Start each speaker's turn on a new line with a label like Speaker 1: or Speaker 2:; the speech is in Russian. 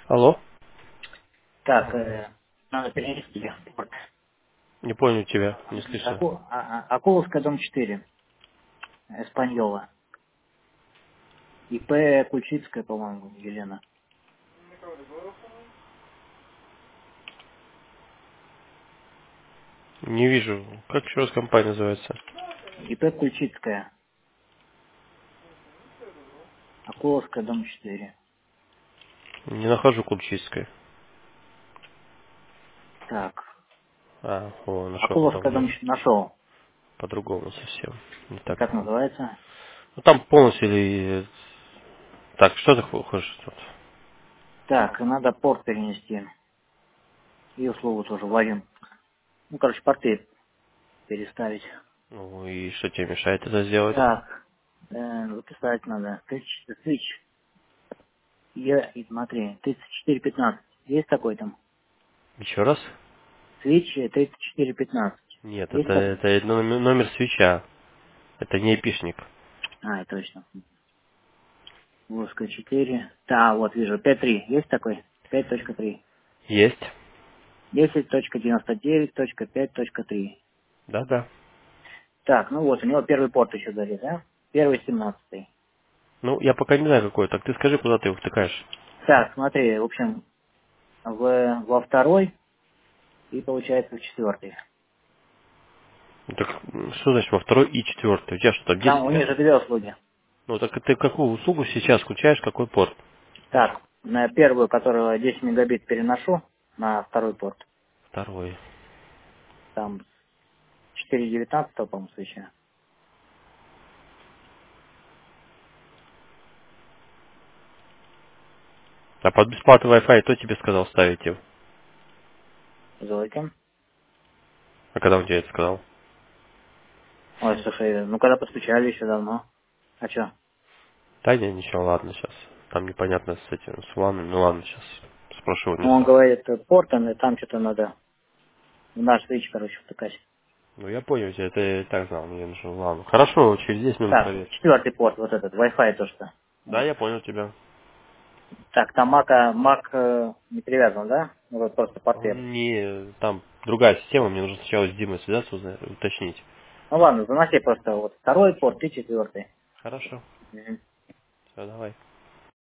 Speaker 1: Алло?
Speaker 2: Так, надо перенести порт.
Speaker 1: Не понял тебя, не слышно.
Speaker 2: Акуловская, дом 4, Эспаньола. ИП Кульчицкая, по-моему, Елена.
Speaker 1: Не вижу. Как еще раз компания называется?
Speaker 2: ИП Кульчицкая, Акуловская, дом 4.
Speaker 1: Не нахожу Кульчицкой.
Speaker 2: Так,
Speaker 1: А, о, нашел
Speaker 2: Акуловская,
Speaker 1: потом.
Speaker 2: дом
Speaker 1: Нет,
Speaker 2: 4 нашел.
Speaker 1: по-другому совсем. Не
Speaker 2: И
Speaker 1: так.
Speaker 2: как называется?
Speaker 1: Ну там полностью или... Так, что ты хочешь тут?
Speaker 2: Так, надо порт перенести. И услугу тоже вводим. Ну, короче, порты переставить.
Speaker 1: Ну и что тебе мешает это сделать?
Speaker 2: Так, записать надо. Switch. И смотри, 3415. Есть такой там?
Speaker 1: Еще раз?
Speaker 2: Switch 3415.
Speaker 1: Нет,
Speaker 2: Есть такой?
Speaker 1: это номер свеча. Это не эпишник.
Speaker 2: А, и точно. Воска 4. Да, вот вижу. 5.3. Есть такой? 5.3.
Speaker 1: Есть?
Speaker 2: 10.99.5.3.
Speaker 1: Да-да.
Speaker 2: Так, ну вот, у него первый порт еще горит, да? Первый 17.
Speaker 1: Ну, я пока не знаю какой. Так ты скажи, куда ты его втыкаешь.
Speaker 2: Так, смотри, в общем, во второй и получается в четвертый.
Speaker 1: Так, что значит во второй и четвертый? У тебя что там,
Speaker 2: Там
Speaker 1: 10
Speaker 2: у них
Speaker 1: идет?
Speaker 2: же две услуги.
Speaker 1: Ну, так ты какую услугу сейчас включаешь, какой порт?
Speaker 2: Так, на первую, которую 10 мегабит переношу, на второй порт.
Speaker 1: Второй.
Speaker 2: Там 4.19, по-моему, свеча.
Speaker 1: А под бесплатный Wi-Fi кто тебе сказал ставить его?
Speaker 2: Зойка.
Speaker 1: А когда он тебе это сказал?
Speaker 2: Ой, слушай, ну когда подключали еще давно. А что?
Speaker 1: Да не, ничего, ладно, сейчас. Там непонятно с этим, с ванной. Ну ладно, сейчас спрошу у
Speaker 2: Ну, он
Speaker 1: него.
Speaker 2: говорит, портом, и там что-то надо в наш свич, короче, втыкать.
Speaker 1: Ну я понял, это я и так знал, мне нужно, ладно. Хорошо, через 10 минут
Speaker 2: Так,
Speaker 1: проверь.
Speaker 2: четвертый порт, вот этот, Wi-Fi то, что.
Speaker 1: Да,
Speaker 2: Вот.
Speaker 1: я понял тебя.
Speaker 2: Так, там Mac не привязан, да? Ну, вот просто порты.
Speaker 1: Он не, там другая система, мне нужно сначала с Димой связаться, уточнить.
Speaker 2: Ну ладно, заноси просто вот второй порт и четвертый.
Speaker 1: Хорошо,
Speaker 2: Мгм.
Speaker 1: все, давай.